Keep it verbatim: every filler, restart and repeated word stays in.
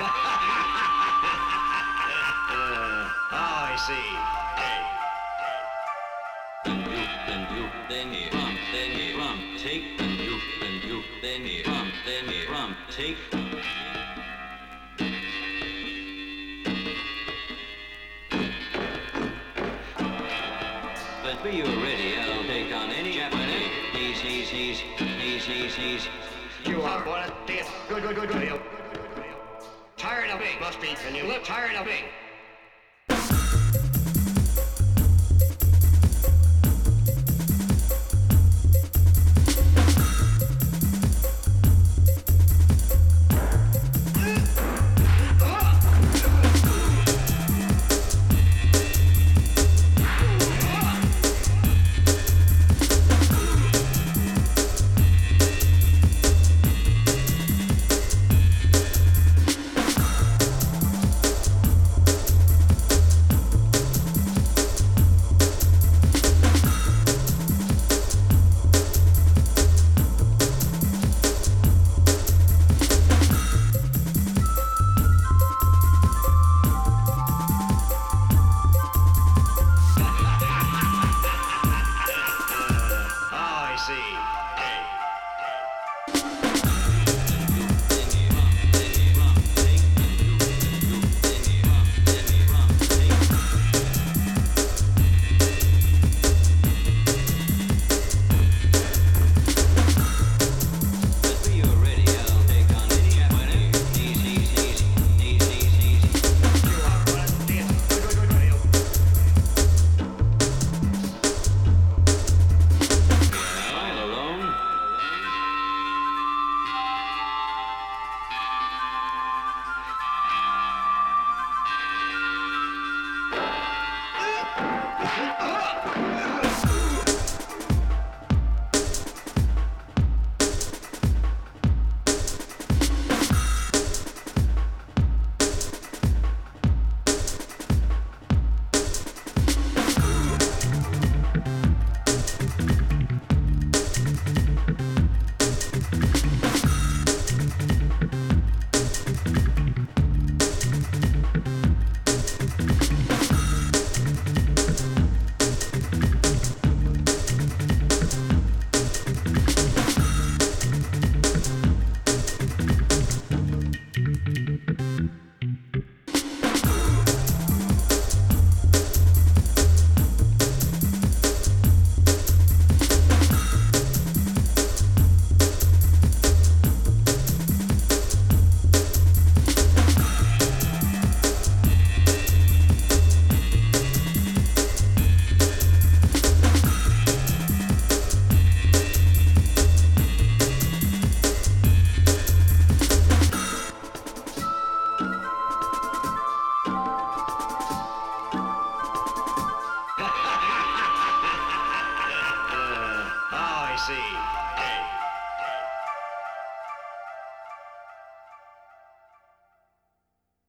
Oh, I see. Then you, then you, then you, rum, then you, rum, take, then you, then you, then you, rum, then you, rum, take. But when you're ready, I'll take on any Japanese. He's, he's, he's, he's, he's, he's. You are one of this. Good, good, good, good. You tired of me, must be, and you look tired of me. See.